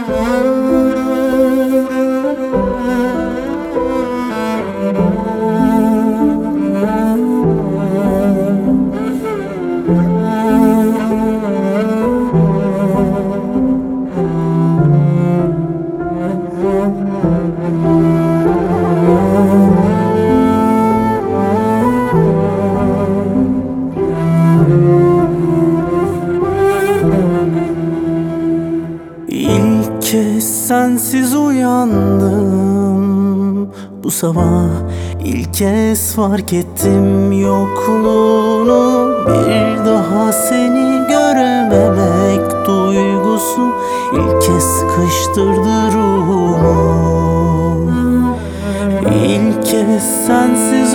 İlk kez sensiz uyandım bu sabah. İlk kez fark ettim yokluğunu. Bir daha seni görememek duygusu İlk kez sıkıştırdı ruhumu. İlk kez sensiz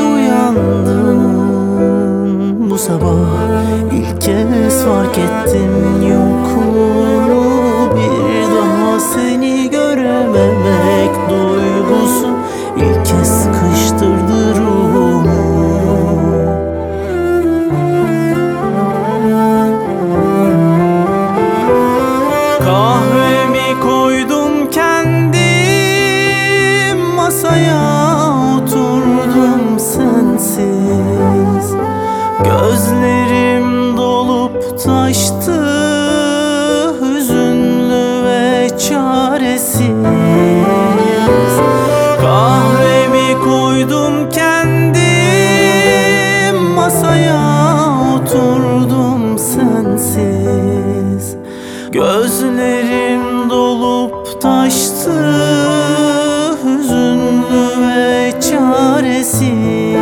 uyandım bu sabah. İlk kez fark ettim yokluğunu. Bir daha seni görememek duygusu İlk kez sıkıştırdı ruhumu. Kahvemi koydum kendim masaya, oturdum sensiz. Gözlerim dolup taştı, hüzünlü ve çaresiz. Kahvemi koydum kendim masaya, oturdum sensiz. Gözlerim dolup taştı, hüzünlü ve çaresiz.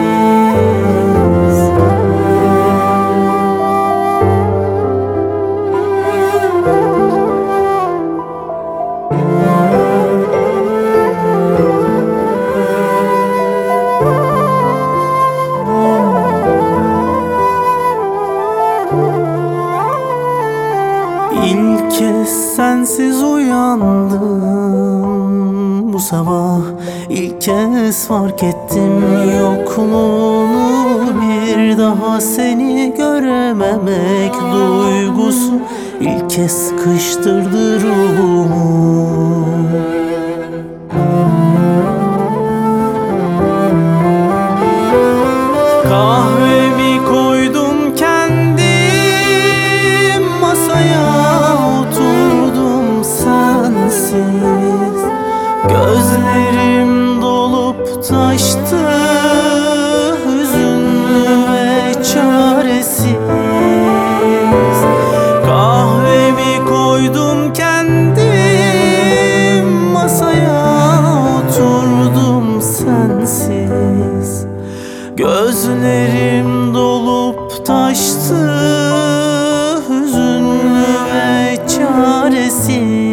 İlk kez sensiz uyandım bu sabah. İlk kez fark ettim yokluğunu. Bir daha seni görememek duygusu İlk kez sıkıştırdı ruhumu. Kahvemi koydum kendim masaya, oturdum sensiz. Gözlerim dolup taştı, hüzünlü ve çaresiz. Kahvemi koydum kendim masaya, oturdum sensiz. Gözlerim dolup taştı, hüzünlü ve çaresiz.